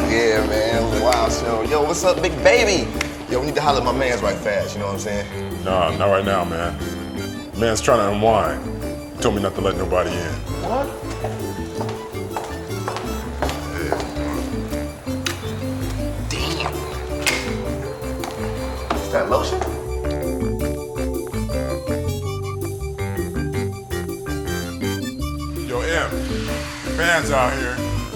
Yeah, man. Wow, show. Yo, what's up, big baby? Yo, we need to holler at my mans right fast, you know what I'm saying? Nah, not right now, man. Man's trying to unwind. He told me not to let nobody in. What? Damn. Is that lotion? Yo, M, your man's out here.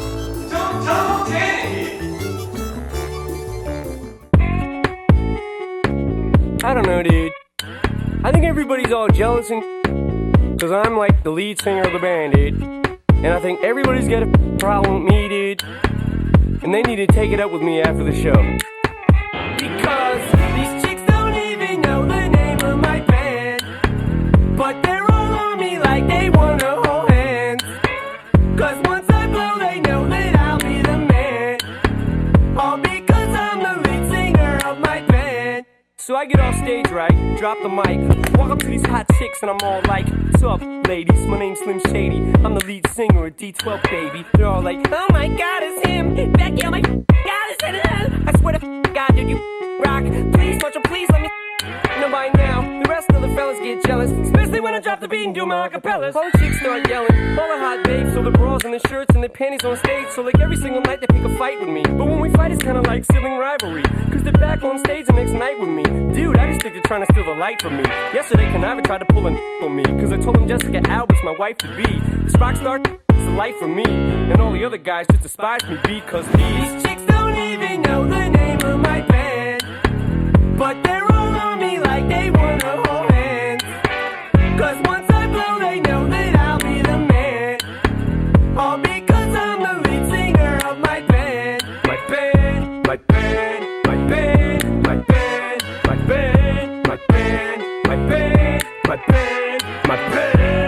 I don't know, dude. I think everybody's all jealous and cause I'm like the lead singer of the band, dude. And I think everybody's got a problem with me, dude. And they need to take it up with me after the show. Because these chicks don't even know the name of my band. But they're all on me like they wanna hold hands. Cause once I blow, they know that I'll be the man. All because I'm the lead singer of my band. So I get off stage, right, drop the mic, walk up to these hot chicks and I'm all like, what's up, ladies, my name's Slim Shady, I'm the lead singer of D12, baby. They're all like, oh my god, it's him, Becky, oh my god, it's him. I swear to God, dude, you rock, please, Marshall, please let me know by now. The rest of the fellas get jealous, especially when I drop the beat and do my acapellas. All the chicks start yelling, all the hot babes, so the bras and the shirts and the panties on stage. So like every single night they pick a fight with me. But when we fight, it's kinda like sibling rivalry, cause they're back on stage the next night with me. Dude, I just think they're trying to steal the light from me. Yesterday, Conniva tried to pull a on me, cause I told him Jessica Albert's my wife to be. This rock star is the life for me, and all the other guys just despise me because these chicks don't even know the name of my band. But they're all on me like they wanna hold hands. Cause once I blow, they know that I'll be the man. All because I'm the lead singer of my band. My band, my band, my band, my band, my band, my band, my band, my band, my band.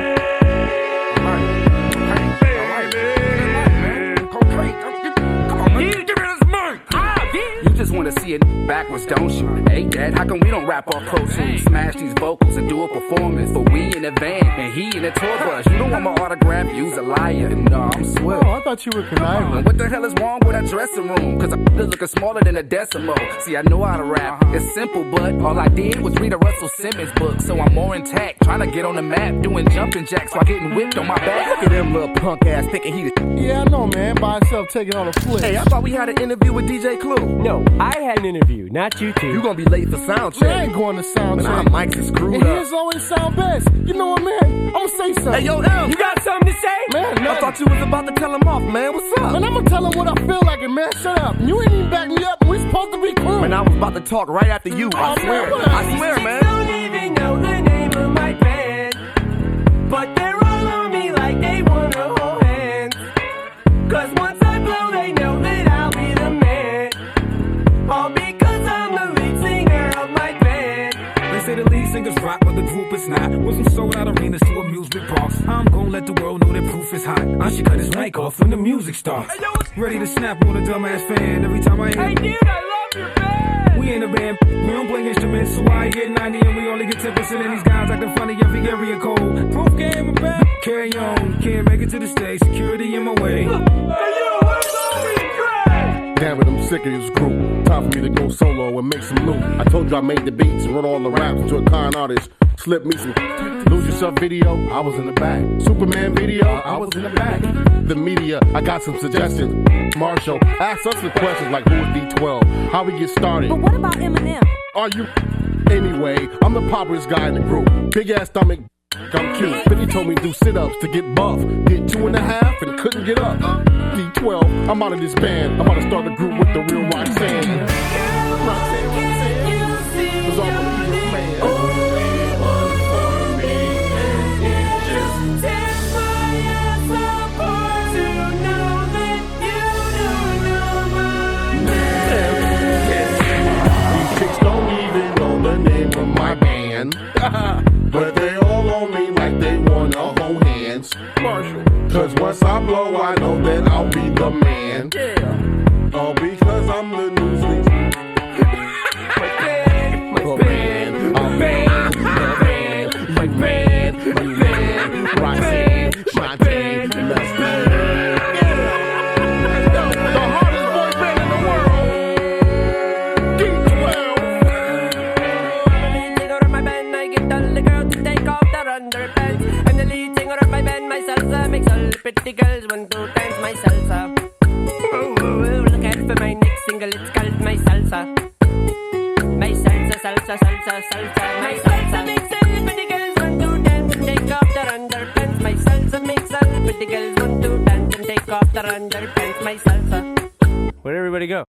You just wanna see it backwards, don't you? Hey, Dad, how come we don't rap off Pro Tools? Smash these vocals and do a performance. But we in a van and he in a tour bus. You don't want my autograph, you's a liar. No, I'm Swill. Oh, I thought you were conniving. What the hell is wrong with that dressing room? Cause I'm looking smaller than a decimal. See, I know how to rap. It's simple, but all I did was read a Russell Simmons book. So I'm more intact, trying to get on the map, doing jumping jacks while getting whipped on my back. Look at them little punk ass thinking he the Yeah, I know, man. By himself taking on a flip. Hey, I thought we had an interview with DJ Clue. No, I had an interview, not you two. You gonna be late for sound check. Man, I ain't going to sound Man, our check. mics is screwed And up. his always sound best. You know what, man? I'ma say something. Hey, yo, M, You got something to say? Man, I thought you was about to tell him off, man. What's up? Man, I'ma tell him what I feel like, and man, shut up. You ain't even back me up. We supposed to be cool. Man, I was about to talk right after you. I Oh, swear. man, what? I swear, These man. chicks don't even know the name of my band. But they're all on me like they wanna hold hands. Cause once I blow, they know that I'll be the man. All because I'm the lead singer of my band. They say the lead singers rock, but the group is not. With some sold out arenas to amusement parks. I'm gonna let the world know that proof is hot. I should cut his mic off when the music starts. Ready to snap on a dumbass fan every time I hear. Hey dude, I love your band. We in the band, we don't play instruments, so I get 90 and we only get 10%. And these guys acting funny every area code. Proof game and bad. Carry on, can't make it to the stage. Security in my way. Hey yo, where's all these tracks? Damn it, I'm sick of this group. Time for me to go solo and make some loot. I told you I made the beats and wrote all the raps to a con artist. Slip me some Lose Yourself video, I was in the back. Superman video, I was in the back. The media, I got some suggestions. Marshall, ask us the questions like who is D12? How we get started? But what about Eminem? Are you? Anyway, I'm the poppiest guy in the group. Big ass stomach, I'm cute. 50 told me do sit-ups to get buff. Did 2.5 and couldn't get up. D12, I'm out of this band. I'm about to start a group with the real Roxanne. Roxanne. Was all man. My band, but they all on me like they wanna hold hands. Marshall, cause once I blow, I know that I'll be the man. Yeah. All because I'm the new thing. My band, my band, my band, my band, my band, Roxanne, my band, let's go. The hardest boy band pretty girls want to dance my salsa. Look out for my next single, it's called my salsa. My salsa, salsa, salsa, salsa. My salsa makes all pretty girls want to dance and take off their underpants. My salsa makes all pretty girls want to dance and take off their underpants. My salsa. Where'd everybody go?